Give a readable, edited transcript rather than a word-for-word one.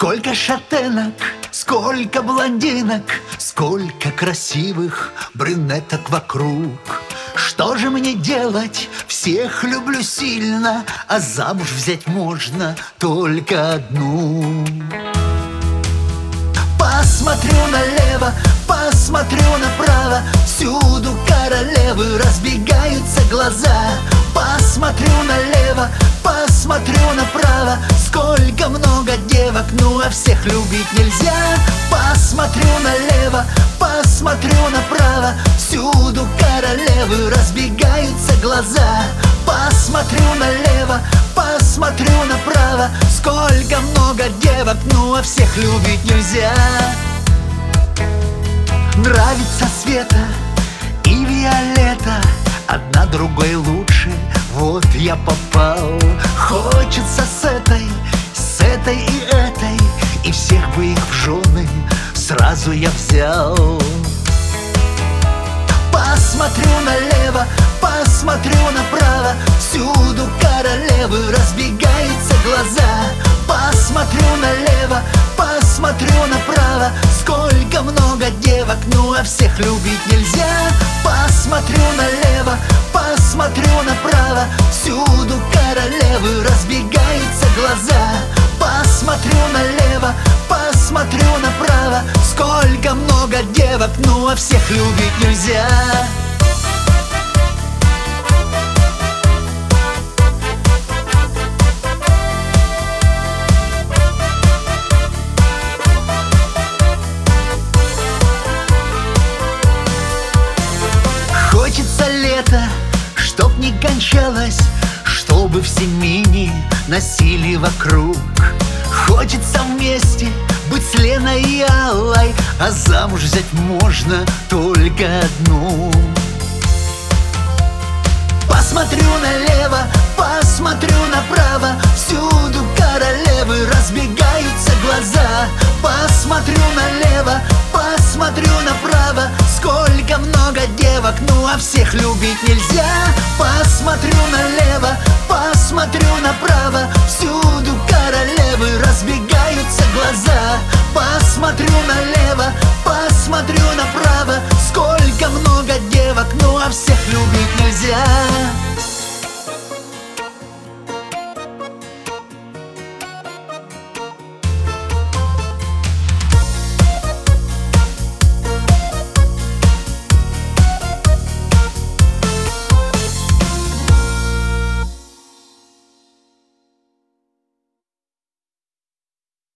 Сколько шатенок, сколько блондинок, сколько красивых брюнеток вокруг. Что же мне делать? Всех люблю сильно, а замуж взять можно только одну. Посмотрю налево, посмотрю направо, всюду королевы, разбегаются глаза. Посмотрю налево, посмотрю направо, сколько много девок, ну а всех любить нельзя. Посмотрю налево, посмотрю направо, всюду королевы, разбегаются глаза. Посмотрю налево, посмотрю направо, сколько много девок, ну а всех любить нельзя. Нравится Света и Виолетта, одна другой лучше, вот я попал. Хочется с этой и этой, и всех бы их в жены сразу я взял. Посмотрю налево, посмотрю направо, всюду королевы, разбегаются глаза. Посмотрю налево, посмотрю направо, сколько много девок, ну а всех любить нельзя. Посмотрю налево, посмотрю направо, всюду королевы, разбегаются глаза. Посмотрю налево, посмотрю направо, сколько много девок, ну а всех любить нельзя. Хочется лето, чтоб не кончалось, чтобы все мини носили вокруг. Хочется вместе быть с Леной и Аллой, а замуж взять можно только одну. Посмотрю налево, посмотрю направо, всюду королевы, разбегаются глаза. Посмотрю налево, посмотрю направо, сколько много девок, ну а всех любить нельзя. Посмотрю налево, посмотрю направо, всюду королевы, разбегаются глаза. Посмотрю налево, посмотрю направо, сколько много девок, ну а всех любить нельзя.